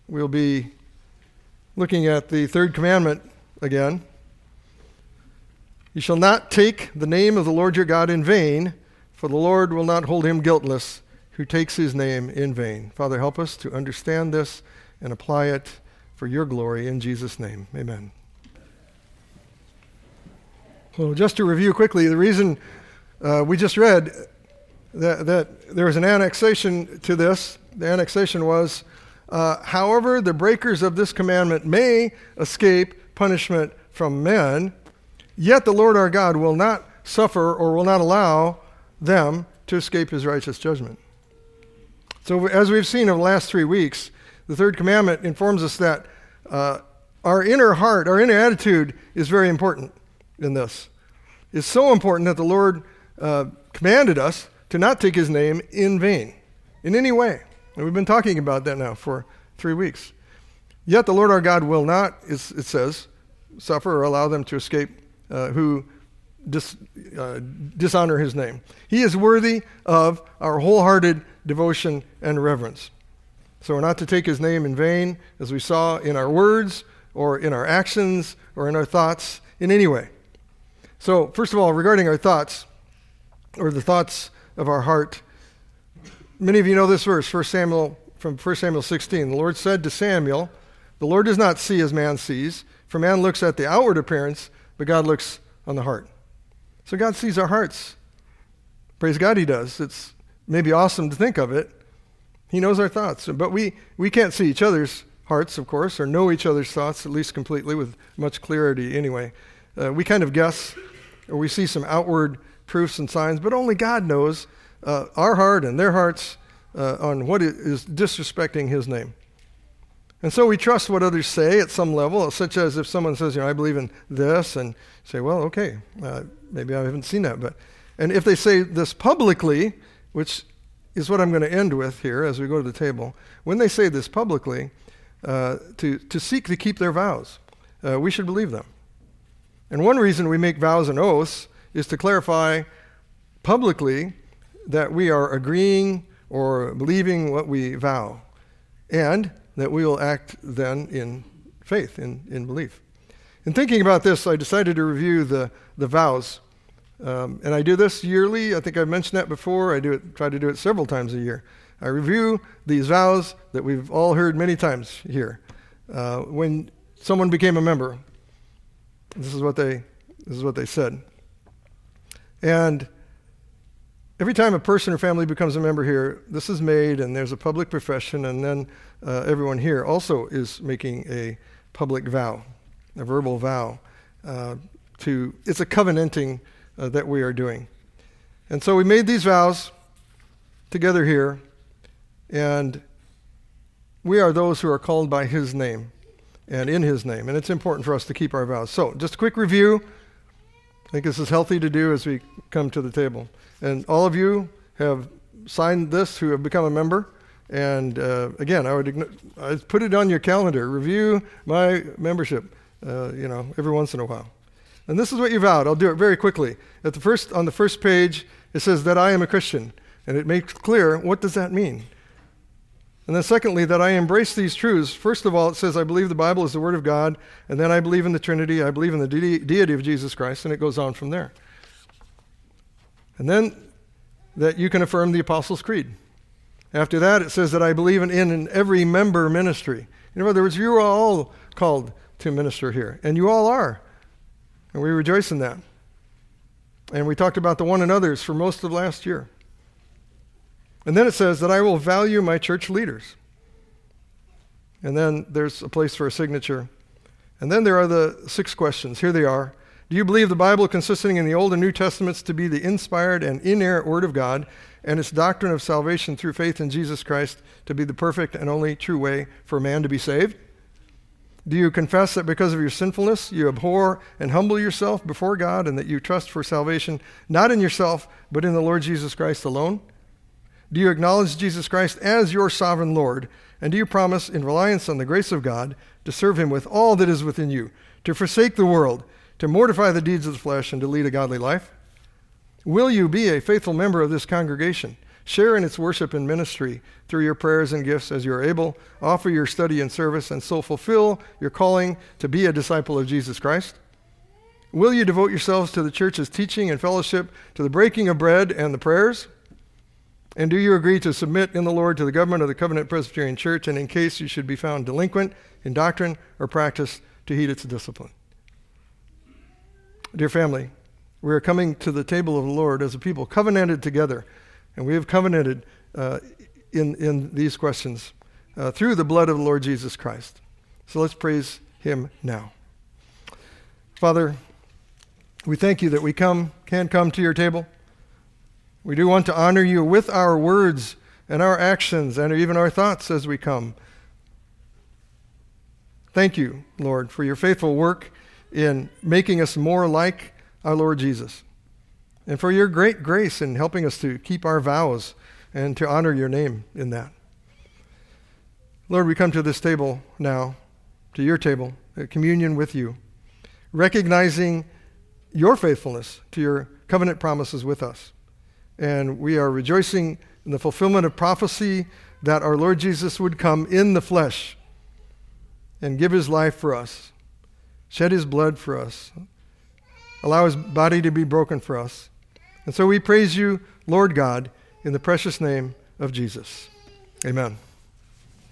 we'll be looking at the third commandment again. You shall not take the name of the Lord your God in vain, for the Lord will not hold him guiltless who takes his name in vain. Father, help us to understand this and apply it for your glory in Jesus' name. Amen. So just to review quickly, the reason we just read that there was an annexation to this, the annexation was, however, the breakers of this commandment may escape punishment from men, yet the Lord our God will not suffer or will not allow them to escape his righteous judgment. So as we've seen over the last 3 weeks, the third commandment informs us that our inner heart, our inner attitude is very important in this. It's so important that the Lord commanded us to not take his name in vain, in any way. And we've been talking about that now for 3 weeks. Yet the Lord our God will not, it says, suffer or allow them to escape who dishonor his name. He is worthy of our wholehearted devotion and reverence. So we're not to take his name in vain, as we saw in our words or in our actions or in our thoughts in any way. So first of all, regarding our thoughts, or the thoughts of our heart, many of you know this verse, from 1 Samuel 16. The Lord said to Samuel, the Lord does not see as man sees, for man looks at the outward appearance, but God looks on the heart. So God sees our hearts. Praise God, he does. It's maybe awesome to think of it. He knows our thoughts. But we can't see each other's hearts, of course, or know each other's thoughts, at least completely, with much clarity anyway. We kind of guess, or we see some outward proofs and signs, but only God knows our heart and their hearts on what is disrespecting his name. And so we trust what others say at some level, such as if someone says, I believe in this, and say, well, okay, maybe I haven't seen that. And if they say this publicly, which is what I'm going to end with here as we go to the table, when they say this publicly, to seek to keep their vows, we should believe them. And one reason we make vows and oaths is to clarify publicly that we are agreeing or believing what we vow, and that we will act then in faith, in belief. In thinking about this, I decided to review the vows. And I do this yearly. I think I've mentioned that before. Try to do it several times a year. I review these vows that we've all heard many times here. When someone became a member, this is what they said. And every time a person or family becomes a member here, this is made, and there's a public profession, and then everyone here also is making a public vow, a verbal vow. It's a covenanting that we are doing. And so we made these vows together here, and we are those who are called by his name and in his name, and it's important for us to keep our vows. So just a quick review. I think this is healthy to do as we come to the table. And all of you have signed this who have become a member. And again, I put it on your calendar. Review my membership, every once in a while. And this is what you vowed. I'll do it very quickly. On the first page, it says that I am a Christian. And it makes clear, what does that mean? And then secondly, that I embrace these truths. First of all, it says I believe the Bible is the Word of God. And then I believe in the Trinity. I believe in the deity of Jesus Christ. And it goes on from there. And then that you can affirm the Apostles' Creed. After that, it says that I believe in every member ministry. In other words, you are all called to minister here. And you all are. And we rejoice in that. And we talked about the one another's for most of last year. And then it says that I will value my church leaders. And then there's a place for a signature. And then there are the 6 questions. Here they are. Do you believe the Bible, consisting in the Old and New Testaments, to be the inspired and inerrant Word of God, and its doctrine of salvation through faith in Jesus Christ to be the perfect and only true way for man to be saved? Do you confess that because of your sinfulness, you abhor and humble yourself before God, and that you trust for salvation not in yourself, but in the Lord Jesus Christ alone? Do you acknowledge Jesus Christ as your sovereign Lord, and do you promise, in reliance on the grace of God, to serve him with all that is within you, to forsake the world, to mortify the deeds of the flesh, and to lead a godly life? Will you be a faithful member of this congregation, Share in its worship and ministry through your prayers and gifts as you are able. Offer your study and service, and so fulfill your calling to be a disciple of Jesus Christ. Will you devote yourselves to the church's teaching and fellowship, to the breaking of bread and the prayers? And do you agree to submit in the Lord to the government of the Covenant Presbyterian Church, and in case you should be found delinquent in doctrine or practice, to heed its discipline? Dear family, we are coming to the table of the Lord as a people covenanted together, and we have covenanted in these questions through the blood of the Lord Jesus Christ. So let's praise him now. Father, we thank you that we can come to your table. We do want to honor you with our words and our actions and even our thoughts as we come. Thank you, Lord, for your faithful work in making us more like our Lord Jesus, and for your great grace in helping us to keep our vows and to honor your name in that. Lord, we come to this table now, to your table, communion with you, recognizing your faithfulness to your covenant promises with us. And we are rejoicing in the fulfillment of prophecy that our Lord Jesus would come in the flesh and give his life for us, shed his blood for us, allow his body to be broken for us. And so we praise you, Lord God, in the precious name of Jesus. Amen.